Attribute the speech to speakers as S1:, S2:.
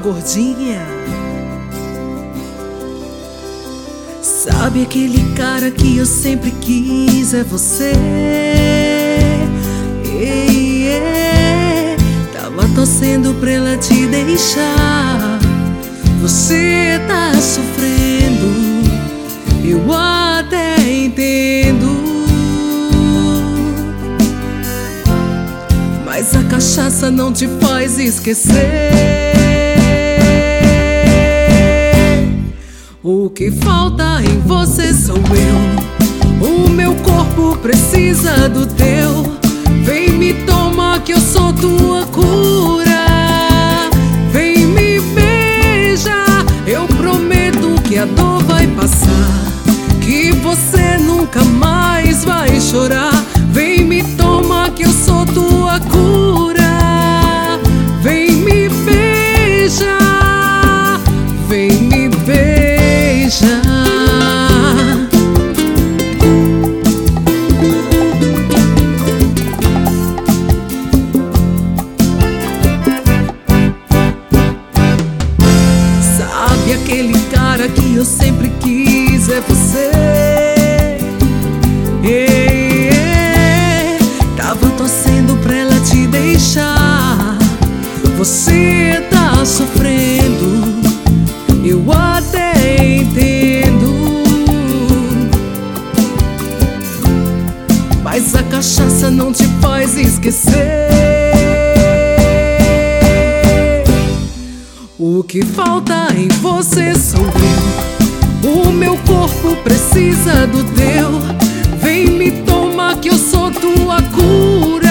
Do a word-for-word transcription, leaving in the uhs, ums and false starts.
S1: gordinha. Sabe aquele cara que eu sempre quis? É você. Ei, ei, tava torcendo pra ela te deixar. Você tá sofrendo, eu até entendo, mas a cachaça não te faz esquecer. O que falta em você sou eu, o meu corpo precisa do teu. Vem me tomar que eu sou tua cura. Vem me beijar, eu prometo que a dor vai passar, que você nunca mais vai chorar. Vem me tomar que eu sou tua cura. Vem me beijar, vem me beijar. Sabe aquele cara que eu sempre quis? É você. Ei, ei, tava torcendo pra ela te deixar. Você tá sofrendo, eu até entendo, mas a cachaça não te faz esquecer. O que falta em você sou eu, o meu corpo precisa do teu. Vem me tomar que eu sou tua cura.